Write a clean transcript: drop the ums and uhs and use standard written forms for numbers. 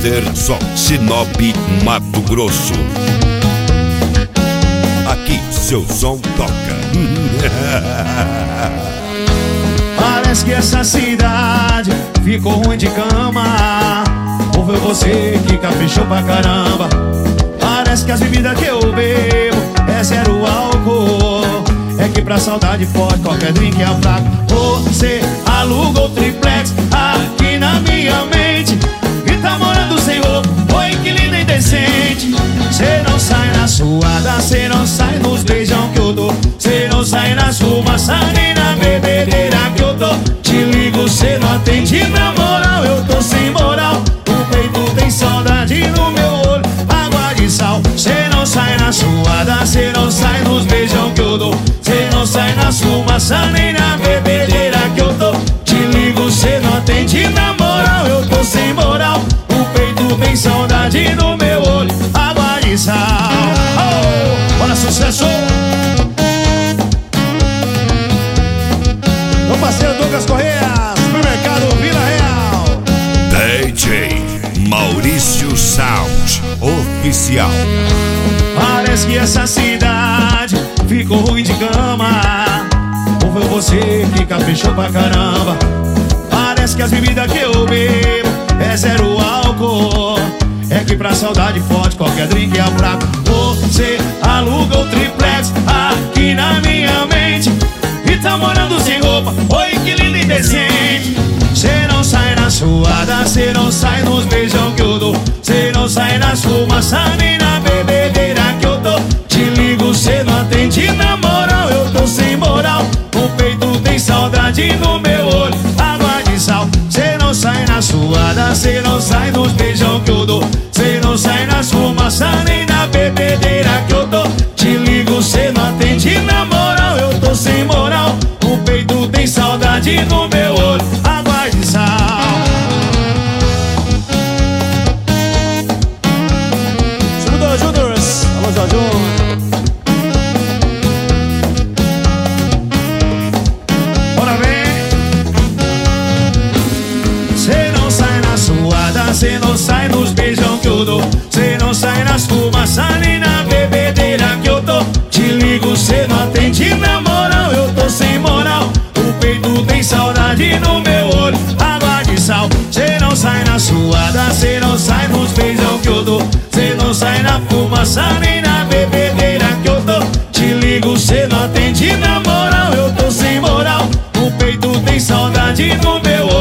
Anderson, Sinop, Mato Grosso. Aqui seu som toca. Parece que essa cidade ficou ruim de cama. Ou foi você que caprichou pra caramba? Parece que as bebidas que eu bebo é zero álcool. É que pra saudade forte qualquer drink é fraco. Você alugou triplex aqui na minha mente e tá morando sem roupa, oi que linda e decente. Cê não sai na suada, cê não sai nos beijão que eu dou. Cê não sai na fumaça nem na bebedeira que eu tô. Te ligo, cê não atende, na moral eu tô sem moral. O peito tem saudade no meu olho, água de sal. Cê não sai na suada, cê não sai nos beijão que eu dou. Cê não sai na fumaça nem na bebedeira que eu tô. Te ligo, cê não atende, na moral eu tô sem moral. O peito tem saudade no meu olho, água de sal. Oh, bora sucesso! Meu parceiro Douglas Correia, supermercado Vila Real. DJ Maurício Sound Oficial. Parece que essa cidade ficou ruim de cama. Ou foi você que caprichou pra caramba? Parece que as bebidas que eu bebo é zero álcool. É que pra saudade forte qualquer drink é fraco. Você alugou triplex aqui na minha mente e tá morando sem roupa, oi que lindo e decente. Cê não sai na suada, cê não sai nos beijão que eu dou. Cê não sai nas fumaça nem na bebedeira que eu tô. Te ligo, cê não atende, na moral eu tô sem moral. O peito tem saudade no meu olho, água de sal. Cê não sai na suada, cê não sai nos beijão que eu dou. Cê não sai nas fumaça nem na bebedeira que eu tô. Te ligo, cê não atende, na moral eu tô sem moral. O peito tem saudade no meu olho, água de sal. Júniors, alô Jorginho. Cê não sai nos beijão que eu dou. Cê não sai nas fumaça nem na bebedeira que eu tô. Te ligo, cê não atende, na moral eu tô sem moral. O peito tem saudade no meu olho, água de sal. Cê não sai na suada, cê não sai nos beijão que eu dou. Cê não sai na fumaça nem na bebedeira que eu tô. Te ligo, cê não atende, na moral eu tô sem moral. O peito tem saudade no meu olho.